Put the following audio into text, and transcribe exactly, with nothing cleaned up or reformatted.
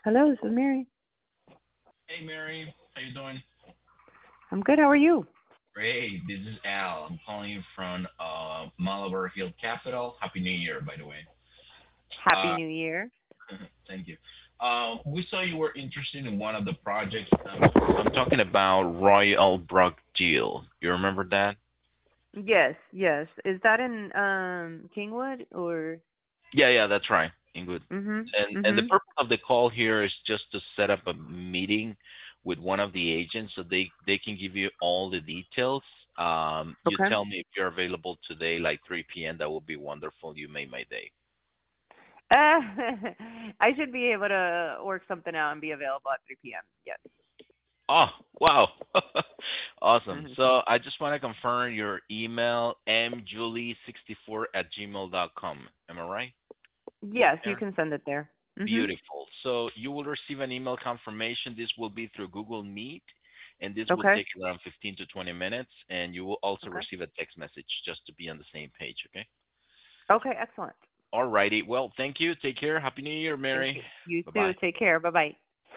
Hello, this is Mary. Hey Mary, how you doing? I'm good. How are you? Great. This is Al. I'm calling you from uh, Malabar Hill Capital. Happy New Year, by the way. Happy Uh, New Year. thank you. Uh, we saw you were interested in one of the projects. Um, I'm talking about Royal Brook Deal. You remember that? Yes, yes. Is that in um Kingwood or? Yeah, yeah, that's right. Ingrid. Mhm. And and the Mhm. purpose of the call here is just to set up a meeting with one of the agents so they they can give you all the details. Um, you Okay. tell me if you're available today, like three p m. That would be wonderful. You made my day. Uh, I should be able to work something out and be available at three p m. Yes. Oh, wow. Awesome. Mhm. So I just want to confirm your email, m julie sixty four at gmail dot com. Am I right Yes, you there? can send it there. Mhm. Beautiful. So you will receive an email confirmation. This will be through Google Meet, and this will Okay. take around fifteen to twenty minutes. And you will also Okay. receive a text message just to be on the same page, okay? Okay, excellent. All righty. Well, thank you. Take care. Happy New Year, Thank Mary. you. You Bye too. bye. Take care. Bye-bye.